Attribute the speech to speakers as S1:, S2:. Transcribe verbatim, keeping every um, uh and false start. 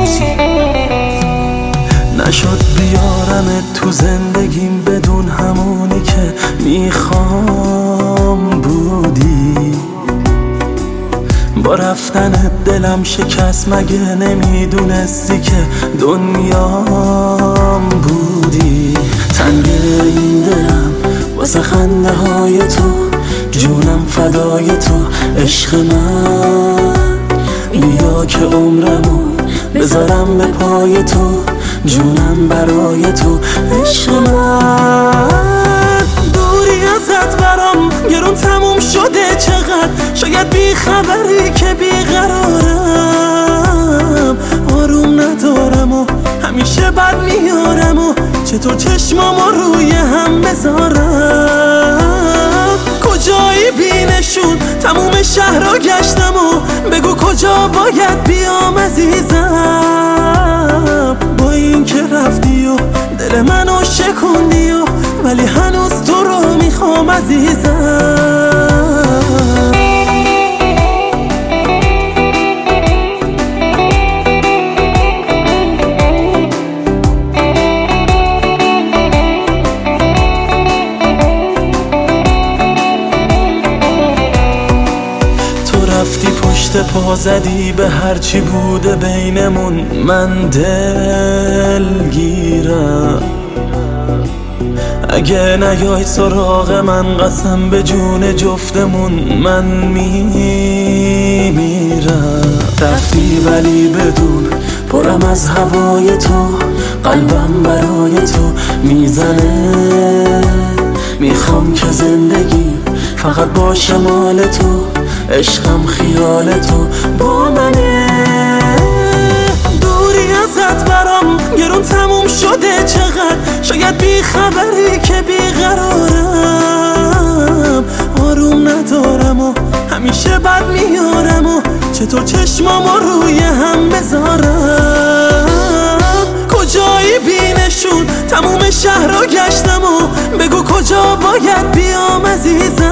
S1: روزی نشد بیارم تو زندگیم بدون همونی که میخوام بودی. با رفتن دلم شکست مگه نمیدونستی که دنیام بودی. تنگ این دلم واسه خنده های تو، جونم فدای تو عشق من. بیا که عمرمو بذارم به پای تو، جونم برای تو عشق من. دوری ازت برام گرون تموم شده چقدر، شاید بی خبری که بیقرارم. آروم ندارم و همیشه بد میارم و چطور چشمامو روی هم بذارم. کجایی بینشون تموم شهر رو گشتم و بگو کجا باید بیام عزیزم. با این که رفتی و دل منو شکندی و ولی هنوز تو رو میخوام عزیزم. رفتی پشت پا زدی به هرچی بوده بینمون، من دلگیرم. اگه نیای سراغ من قسم به جون جفتمون من میمیرم. رفتی ولی بدون پرم از هوای تو، قلبم برای تو میزنه. میخوام که زندگی فقط باشه مال تو، عشقم خیال تو با منه. دوری ازت برام گرون تموم شده چقدر، شاید بی خبری که بیقرارم. آروم ندارم و همیشه بد میارم و چطور چشمامو روی هم بذارم. کجایی بینشون تموم شهر رو گشتم و بگو کجا باید بیام عزیزم.